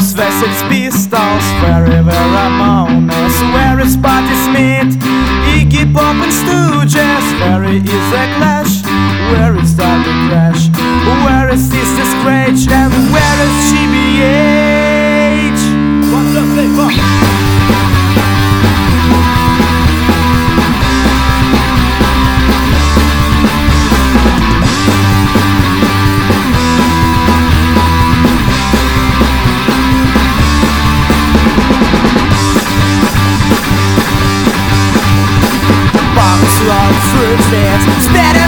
is Wessex Pistols? Where is Ramones? Where is Patti Smith? Iggy Pop and Stooges? Where is The Clash? Where is Dr. Crash? Where is Sister Scratch? And where is GBH? 1, 2, 3, 4. Fruit fans,